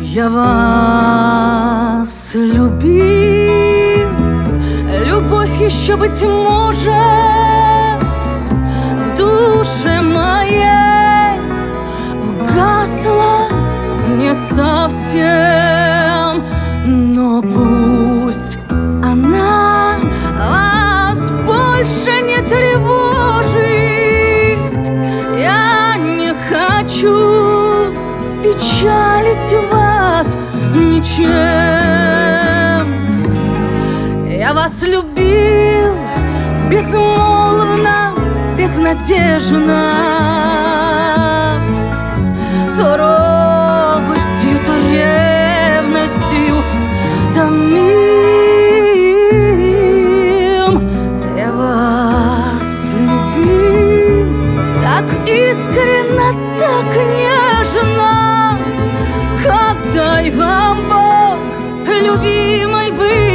Я вас любил, любовь еще, быть может, в душе моей угасла не совсем, но пусть она вас больше не тревожит. Я не хочу печалить вас ничем. Я вас любил безмолвно, безнадежно, то робостью, то ревностью томим. Я вас любил так искренно, так нежно, как дай вам Бог, любимой, быть.